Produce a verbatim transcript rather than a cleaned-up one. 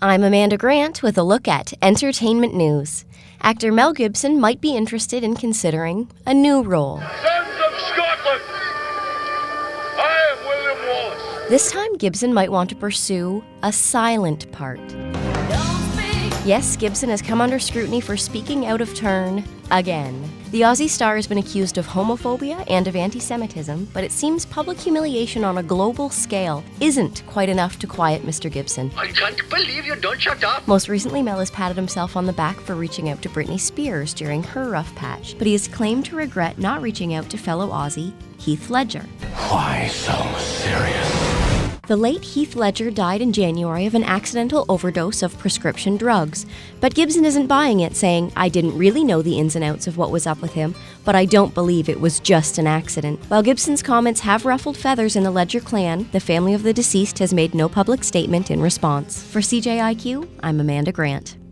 I'm Amanda Grant with a look at entertainment news. Actor Mel Gibson might be interested in considering a new role. Sons of Scotland, I am William Wallace. This time, Gibson might want to pursue a silent part. Yes, Gibson has come under scrutiny for speaking out of turn again. The Aussie star has been accused of homophobia and of anti-Semitism, but it seems public humiliation on a global scale isn't quite enough to quiet Mister Gibson. I can't believe you don't shut up. Most recently, Mel has patted himself on the back for reaching out to Britney Spears during her rough patch, but he has claimed to regret not reaching out to fellow Aussie Heath Ledger. Why so serious? The late Heath Ledger died in January of an accidental overdose of prescription drugs. But Gibson isn't buying it, saying, "I didn't really know the ins and outs of what was up with him, but I don't believe it was just an accident." While Gibson's comments have ruffled feathers in the Ledger clan, the family of the deceased has made no public statement in response. For C J I Q, I'm Amanda Grant.